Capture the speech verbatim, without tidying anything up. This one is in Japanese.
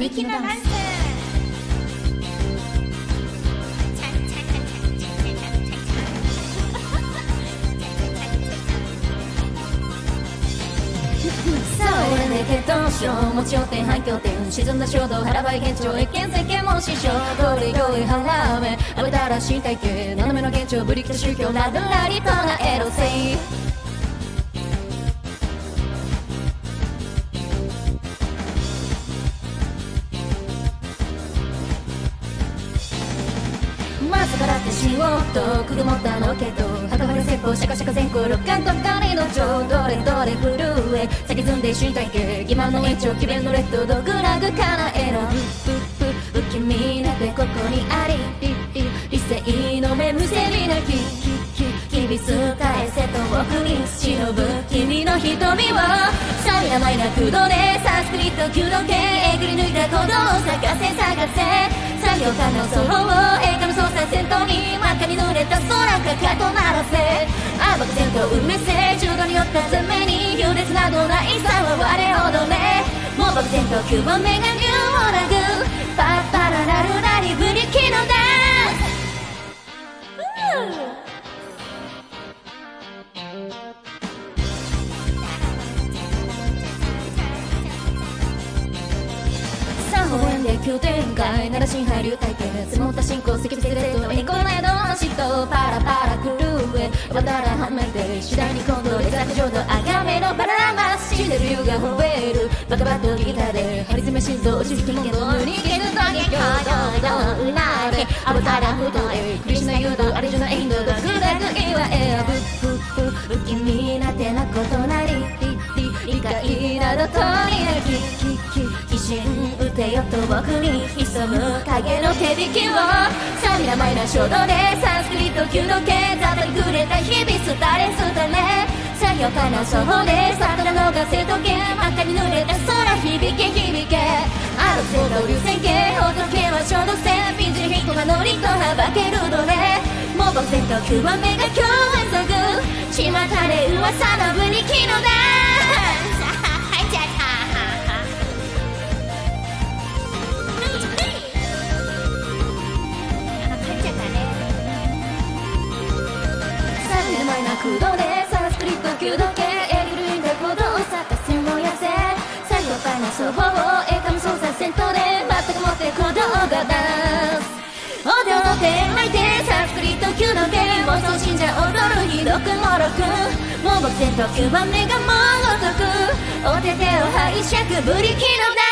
リキのダンス。さあ俺で決闘症持ち寄って反響点沈んだ衝動腹ばい現状一見世間も師匠通りよい腹め食べたら身体系斜めの現状ぶりきた宗教ラブラリとなエロセイまずからってしようとくぐもったのけど墓場で説法シャカシャカ全行六感と狩りの情どれどれ震え先ずんで身体系欺瞞の延長詭弁のレッドドグラグからエロブッブッ不気味なってここにありリリ理性の目むせびなきききびす返せと奥に忍ぶ君の瞳をさび甘いな空洞でサンスクリット弓道系えぐり抜いた鼓動を探せ探せ作業家のソロを映画の操作先頭に真っ赤に濡れた空かかとならせ暴く戦闘運命性柔道によった前面に優劣などないさは我踊れもう爆戦闘きゅうばんめがニューオラグパッパララルラリブリキのダンス公園で急展開なら新海流体験積もった進行赤別レッドエニコナエドの嫉妬パラパラ狂えバタラはめて次第に今度デザート浄土あがめのバラマス死んでる優が吠えるバカバットギターで張り詰め心臓落ち着きもんど塗り消すだけ強度うなれアバタラフードでクリシナ誘導アリジュナインドドグダグイワエアブッブッブ不気味な手なことなり理解などとになききき奇心打てよと僕に潜む影の手引きをサビラマイナ衝動でサンスクリット弓道系ざたにくれた日々スタレスタね作業家のソホでサトラのが正時計真っ赤に濡れた空響け響けある正道流線形法時計は衝動線ピンチに人が乗りとはばけるどれもう僕戦闘きゅうばんめが今日連続巷で噂のブリキのダンスはいじゃあ空洞でサンスクリット弓道系エリルインダ鼓動作家線を痩せ作業家の双方を映画の操作戦闘で全くもって鼓動がダンスお手を手泣いてサンスクリット弓道系妄想信者踊るひどくもろくもう僕戦闘きゅうばんめがもうごとくお手手を拝借ブリキのダンス